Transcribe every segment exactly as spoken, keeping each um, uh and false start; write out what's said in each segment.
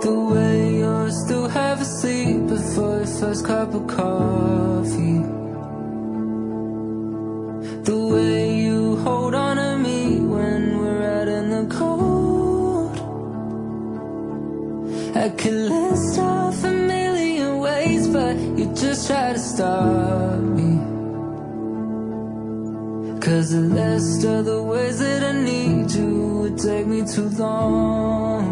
The way you're still half asleep before your first cup of coffee. The way you hold on to me when we're out in the cold. I could list off a million ways, but you just try to stop me. 'Cause the list of the ways that I need you would take me too long.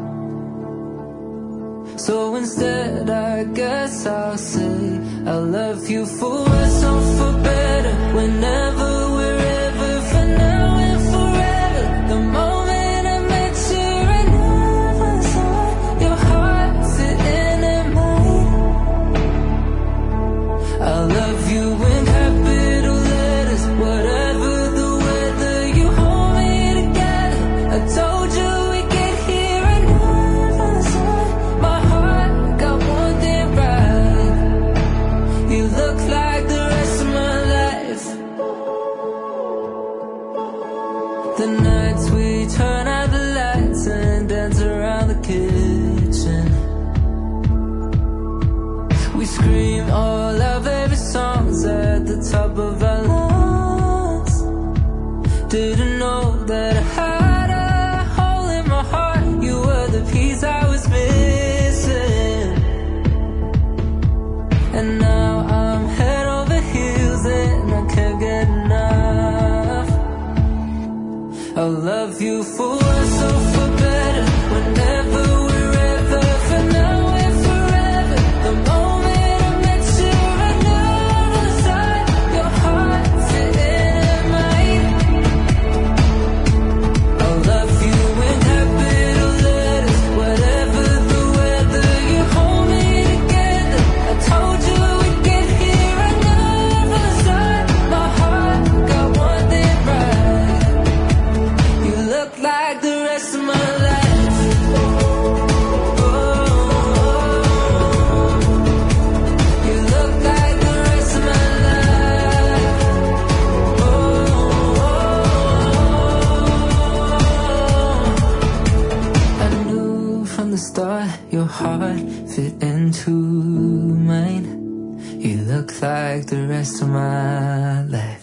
So instead I guess I'll say I love you for worse or for better. Whenever, wherever, for now and forever. The moment I met you, I never thought your heart fit in at mine. I love you in capital letters. Whatever the weather, you hold me together. I told you we'd get here, I never thought my heart got more than right. You look like the rest of my life. The nights we turn out the lights and dance around the kitchen. We scream all our favorite songs at the top of our lungs. Didn't know that I had a hole in my heart. You were the piece I was missing. And now I'm head over heels and I can't get enough. I'll love you for worse or for better. Whenever, wherever, for now and forever. The moment I met you, I never thought your heart fit in mine. I'll love you in capital letters. Whatever the weather, you hold me together. I told you we'd get here, I never thought my heart got one thing right. You look like the rest of my life. Oh, you look like the rest of my life. Oh, I knew from the start your heart fit into mine. You look like the rest of my life.